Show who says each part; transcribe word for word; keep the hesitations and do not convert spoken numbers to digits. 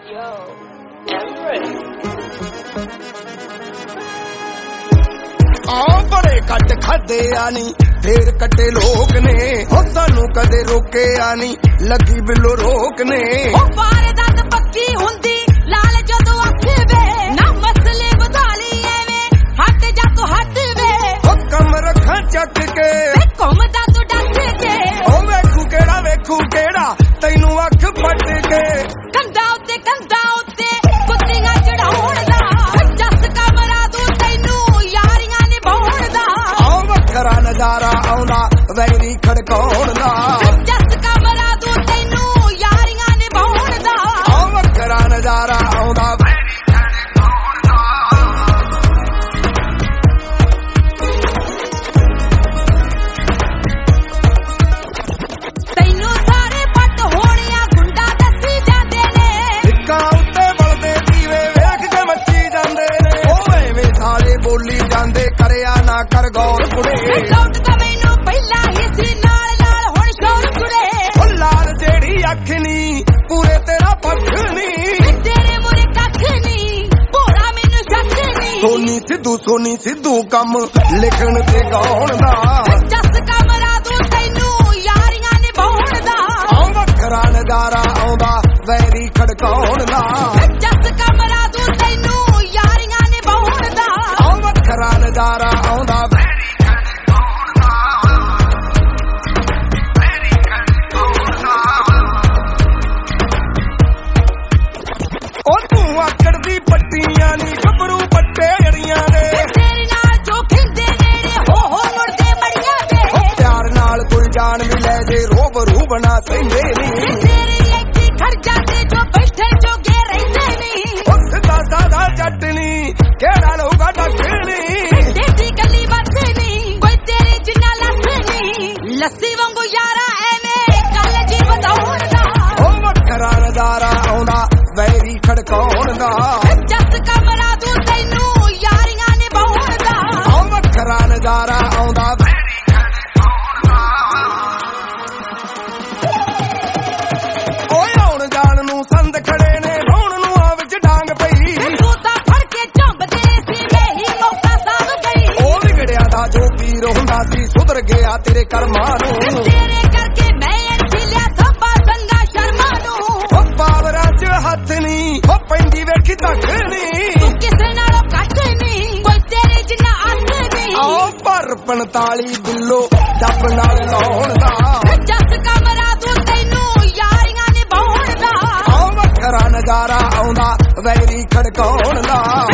Speaker 1: ਆ ਬੜੇ ਕੱਟ ਖਾਦੇ ਆ ਨੀ ਫੇਰ ਕੱਟੇ ਲੋਕ ਨੇ ਹੋ ਸਾਨੂੰ ਕਦੇ ਰੋਕਿਆ ਨੀ ਲੱਗੀ ਬਿੱਲੋ ਰੋਕ ਨੇ
Speaker 2: ਉਹ ਵਾਰਦਾਤ ਪੱਕੀ ਹੁੰਦੀ ਲਾਲ ਜਦੋਂ ਅੱਖ ਵੇ ਨਾ ਮਸਲੇ ਵਧਾ ਲਈ ਐਵੇਂ ਹੱਟ ਜਾ ਤੂੰ ਹੱਟ ਵੇ
Speaker 1: ਹੁਕਮ ਰੱਖਾਂ ਚੱਕ ਕੇ
Speaker 2: ਘੁੰਮਦਾ ਤੂੰ ਡੱਟ ਕੇ
Speaker 1: ਉਹ ਵੇਖੂ ਕਿਹੜਾ ਵੇਖੂ ਕਿਹੜਾ ਤੈਨੂੰ ਅੱਖ ਪੱਟ ਕੇ
Speaker 2: ਕੰਧਾਂ ਉੱਤੇ ਕੰਧਾਂ ਉੱਤੇ ਕੁੱਤੀਆਂ ਚੜਾਉਣ ਦਾ ਜੱਸ ਕਮਰਾ ਤੂੰ ਤੈਨੂੰ ਯਾਰੀਆਂ ਨਿਭਾਉਣ ਦਾ
Speaker 1: ਆ ਵੱਖਰਾ ਨਜ਼ਾਰਾ ਆਉਂਦਾ ਵੈਰੀ ਖੜਕਾਉਣ ਦਾ
Speaker 2: ਜੱਸ ਕਮਰਾ ਤੂੰ ਤੈਨੂੰ ਯਾਰੀਆਂ ਨਿਭਾਉਣ ਦਾ
Speaker 1: ਆ ਵੱਖਰਾ ਨਜ਼ਾਰਾ ਆਉਂਦਾ
Speaker 2: ਤੈਨੂੰ ਸਾਰੇ ਪੱਟ ਹੋਣਿਆ ਗੁੰਡਾ ਦੱਸੀ ਜਾਂਦੇ ਨੇ
Speaker 1: ਇੱਕਾਂ ਉੱਤੇ ਬਲਦੇ ਦੀਵੇ ਵੇਖ ਕੇ ਮੱਚੀ ਜਾਂਦੇ ਨੇ ਉਹ ਐਵੇਂ ਸਾਲੇ ਬੋਲੀ ਜਾਂਦੇ ਕਰਿਆ ਨਾ ਕਰ ਗੌਰ ਕੁੜੇ
Speaker 2: ਲੌਟ ਤਾਂ ਮੈਨੂੰ ਪਹਿਲਾਂ ਹੀ ਸੀ ਨਾਲ ਨਾਲ ਹੁਣ ਸ਼ੌਰ ਕੁੜੇ
Speaker 1: ਉਹ ਲਾਲ ਜਿਹੜੀ ਅੱਖ ਨੀ ਪੂਰੇ ਤੇਰਾ ਪੱਖ ਨੀ
Speaker 2: ਤੇਰੇ ਮੂਰੇ ਕੱਖ ਨਹੀਂ ਭੋਰਾ ਮੈਨੂੰ ਸ਼ੱਕ ਨਹੀਂ
Speaker 1: ਸੋਨੀ ਸਿੱਧੂ ਸੋਨੀ ਸਿੱਧੂ ਕੰਮ ਲਿਖਣ ਤੇ ਗਾਉਣ ਦਾ
Speaker 2: ਜੱਸ ਕਮਰਾ ਤੂੰ ਤੈਨੂੰ ਯਾਰੀਆਂ ਨਿਭਾਉਣ ਦਾ
Speaker 1: ਆ ਵੱਖਰਾ ਨਜ਼ਾਰਾ ਆਉਂਦਾ ਵੈਰੀ ਖੜਕਾਉਣ ਦਾ
Speaker 2: ਜੱਸ ਕਮਰਾ ਤੂੰ ਤੈਨੂੰ ਯਾਰੀਆਂ ਨਿਭਾਉਣ ਦਾ
Speaker 1: ਆ ਵੱਖਰਾ ਨਜ਼ਾਰਾ ਆਉਂਦਾ ਉਹ ਤੂੰ ਆਕੜ ਦੀ ਪੱਟੀਆਂ ਨੀ ਗੱਭਰੂ ਪੱਟੇ ਅੜੀਆਂ ਦੇ
Speaker 2: ਤੇਰੇ ਨਾਲ ਜੋ ਖਿੰਦੇ ਨੇੜੇ ਹੋ ਹੋ ਮੁੜਦੇ ਬੜੀਆਂ ਦੇ
Speaker 1: ਪਿਆਰ ਨਾਲ ਕੋਈ ਜਾਨ ਵੀ ਲੈ ਜੇ ਰੋਬਰੂ ਬਣਾ ਸੈਂਦੇ ਨੀ
Speaker 2: ਤੇਰੇ ਇੱਥੇ ਖੜ ਜਾਂਦੇ ਜੋ ਬੈਠੇ ਜੋਗੇ ਰਹਿੰਦੇ ਨੀ
Speaker 1: ਉਹ ਸਿੱਧਾ ਸਾਦਾ ਚਟਣੀ ਕਿਹੜਾ ਲਊਗਾ ਡੱਕਣੀ
Speaker 2: ਤੇਰੀ ਗਲੀ ਵੱਸੇ ਨੀ ਕੋਈ ਤੇਰੇ ਜਿੰਨਾ ਲੱਥ ਨੀ ਲੱਸੀ ਵਾਂਗੂ ਯਾਰਾ ਐਵੇਂ ਗੱਲ ਜੀ ਵਧਾਉਣ ਦਾ
Speaker 1: ਉਹ ਵੱਖਰਾ ਨਜ਼ਾਰਾ ਆਉਂਦਾ ਵੈਰੀ ਖੜਕਾਉਣ ਦਾ
Speaker 2: ਜੱਸ ਕਮਰਾ ਤੂੰ ਤੈਨੂੰ ਯਾਰੀਆਂ ਨਿਭਾਉਣ ਦਾ
Speaker 1: ਆ ਵੱਖਰਾ ਨਜ਼ਾਰਾ ਆਉਂਦਾ ਓਏ ਆਉਣ ਜਾਣ ਨੂੰ ਸੰਦ ਖੜੇ ਨੇ ਰੋਣ ਨੂੰ ਆ ਵਿੱਚ ਡਾਂਗ ਪਈ
Speaker 2: ਤੂੰ ਤਾਂ ਫੜ ਕੇ ਝੰਬਦੇ ਸੀ ਮੇਰੀ ਮੌਕਾ ਸਾਧ ਗਈ
Speaker 1: ਉਹ ਵਿਗੜਿਆ ਦਾ ਜੋ ਪੀਰ ਹੁੰਦਾ ਸੀ ਸੁਧਰ ਗਿਆ ਤੇਰੇ ਕਰਮਾਂ ਨੂੰ
Speaker 2: ਤੇਰੇ ਕਰਕੇ ਮੈਂ ਅਰਥਿਲਿਆ ਸਭਾ ਸੰਗਾ ਸ਼ਰਮਾ ਨੂੰ
Speaker 1: ਉਹ ਪਾਵਰਾਂ 'ਚ ਹੱਥ ਨੀ ਉਹ ਪੈਂਦੀ ਵੇਖੀ ਤੱਕ ਨੀ
Speaker 2: ਤੂੰ ਕਿਸੇ ਨਾਲੋਂ ਘੱਟ ਨਹੀਂ ਕੋਈ ਤੇਰੇ ਜਿੰਨਾ ਅੱਤ ਨਹੀਂ
Speaker 1: ਆਓ ਪਰ ਪੰਤਾਲੀ ਬਿੱਲੋ ਡੱਬ ਨਾਲ ਲਾਉਣ ਦਾ
Speaker 2: ਜੱਸ ਕਮਰਾ ਤੂੰ ਤੈਨੂੰ ਯਾਰੀਆਂ ਨਿਭਾਉਣ ਦਾ
Speaker 1: ਆ ਵੱਖਰਾ ਨਜ਼ਾਰਾ ਆਉਂਦਾ ਵੈਰੀ ਖੜਕਾਉਣ ਦਾ